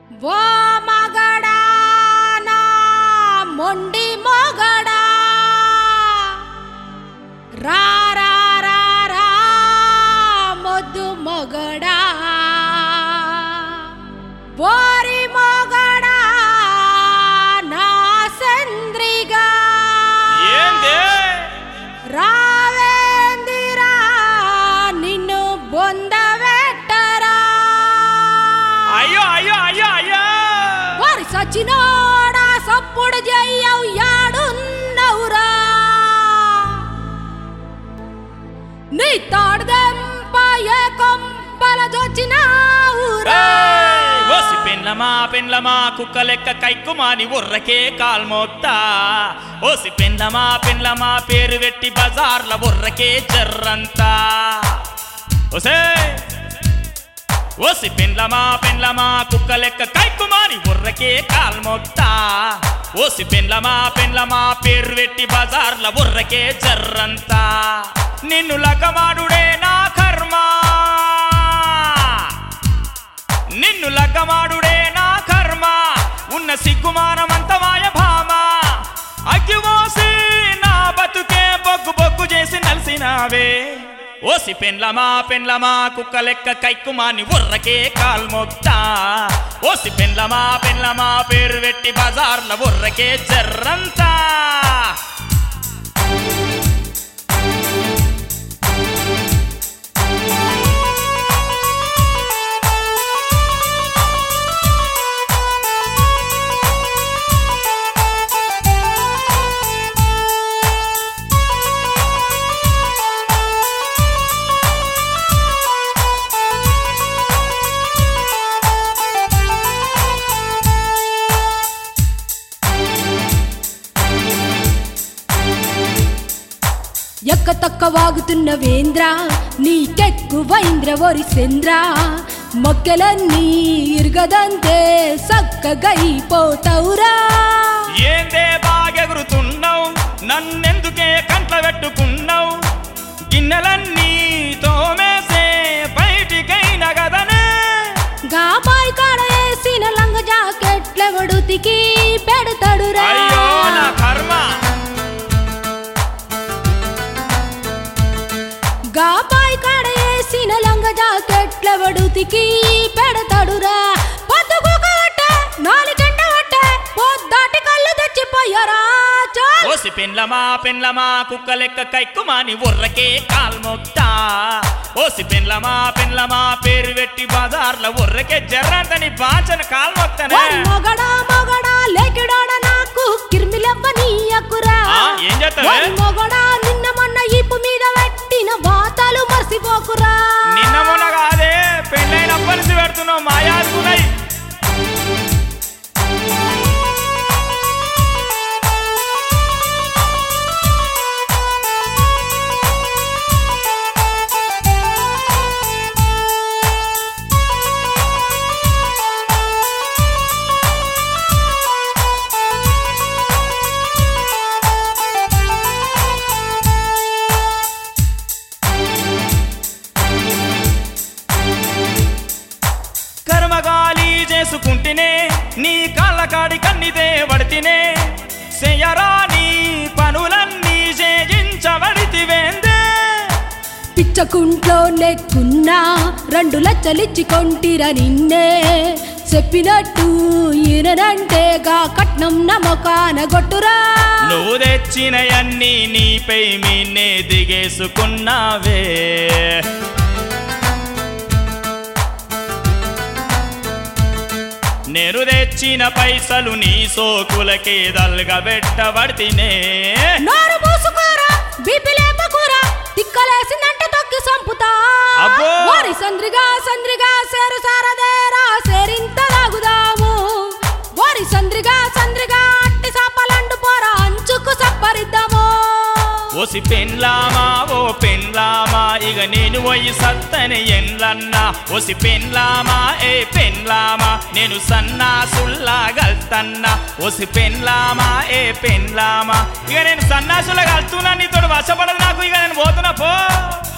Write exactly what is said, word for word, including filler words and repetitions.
ఓ మగడా నా మొండి మొగడా రా రా రా రా మొద్దు మొగడా ఓరి మొగడా నా చంద్రిగా ఏందే రావేందిరా నిన్ను బొందవెట్టరా అయ్యో అయ్యో అయ్యో అయ్యో వారి సచ్చినోడా సప్పుడు చెయ్యవు యాడున్నవురా నీ తాడుదెంప ఏ కొంపల జొచ్చినావురా ఓసి పెన్లమా పెన్లమా కుక్క లెక్క కైక్కుమాని ఉర్రకే కాల్మోక్తా ఓసి పెన్లమా పెన్లమా పేరు వెట్టి బజార్ల ఉర్రకే జర్రంతా ఓసే ఓసి పెన్లమా పెన్లమా కుక్క లెక్క కైక్కుమాని ఉర్రకే కాల్మోక్తా ఓసి పెన్లమా పెన్లమా పేరు వెట్టి బజార్ల ఉర్రకే జర్రంతా నిన్ను లగ్గమాడుడే నా కర్మ నిన్ను లగ్గమాడుడే నా కర్మ ఉన్న సిగ్గుమానమంత మాయ భామ అగ్గిమోసి నా బతుకే బొగ్గు బొగ్గు చేసి నలిసినావే ఓసి పెన్లమా పెన్లమా కుక్క లెక్క కైక్కుమాని ఉర్రకే కాల్మొక్తా ఓసి పెన్లమా పెన్లమా పేరు వెట్టి బజార్ల ఉర్రకే జర్రంతా ఎక్క తక్క వాగుతున్న వేంద్ర నీకెక్కువైంద్ర ఒరి చంద్ర మొక్కలన్నీ ఇరగదంతే సక్కగైపోతావురా ఏందే బాగెగురుతున్నావు నన్నెందుకే కంట్ల పెట్టుకున్నావు గిన్నెలన్నీ తోమేసే బయటికైన గదనే గాబాయ్ కాడ వేసిన లంగ జాకెట్లెవడుతికి పెడతాడురా అయ్యో నా కర్మ గాబాయ్ కాడ వేసిన లంగ జాకెట్లెవడుతికి పెడతాడురా పొద్దుగొకవట్ట నాలుగంట వట్ట పొద్దాటి కళ్ళు తెచ్చిపోయారా చాల్ ఓసి పెన్లమా పెన్లమా కుక్క లెక్క కైక్కుమాని ఉర్రకే కాల్మొక్తా ఓసి పెన్లమా పెన్లమా పేరు వెట్టి బజార్ల ఉర్రకే జర్రంతని బాచన కాల్మొక్తానే ఓరి మొగడా మొగడా లేకిడాడ నాకు కిర్మిలెవ్వనీయకురా ఆ, ఏం చేస్తావే? ఓరి మొగడా నిన్న మొన్న ఈపు మీద పెట్టిన వాతాలు మర్చిపోకురా నిన్న మొన్న కాదే పెళ్ళైనప్పటి నుంచి పెడుతున్నావు మాయాదుకున్నాయి కర్మగాలి చేసుకుంటేనే నీ కాళ్ళ కాడి కన్నిదే పడితేనే చెయ్యరా నీ పనులన్నీ చేయించబడితివేందే పిచ్చకుంట్లో నెక్కున్నా రెండు లచ్చలిచ్చి కొంటిరా నిన్నే చెప్పినట్టు ఈయనంటేగా కట్నం నమ్మకాన గొట్టురా నువ్వు తెచ్చినయన్నీ నీపై మీనే దిగేసుకున్నావే నేను తెచ్చిన పైసలు నీ సోకులకే దల్గా పెట్టబడితేనే నోరు మూసుకోరా బీపీ లేపకురా తిక్కలేసిందంటే తొక్కి సంపుతా అబ్బో! ఓరి సంద్రిగా సంద్రిగా సేరు సారదేరా సేరింత తాగుదాము ఓరి సంద్రిగా సంద్రిగా అట్టి సాపలండు పోరా అంచుకు సప్పరిద్దాము ఓసి పెన్లామా ఓ పెన్లామా ఇక నేను పోయి సత్తని ఎన్లన్నా ఓసి పెన్లామా ఏ పెన్లామా నేను సన్నాసుల్లా గల్తన్నా ఓసి పెన్లామా ఏ పెన్లామా ఇక నేను సన్నాసుల్లా గల్తున్నా నీతో వశపడదు నాకు ఇక నేను పోతున్నా పో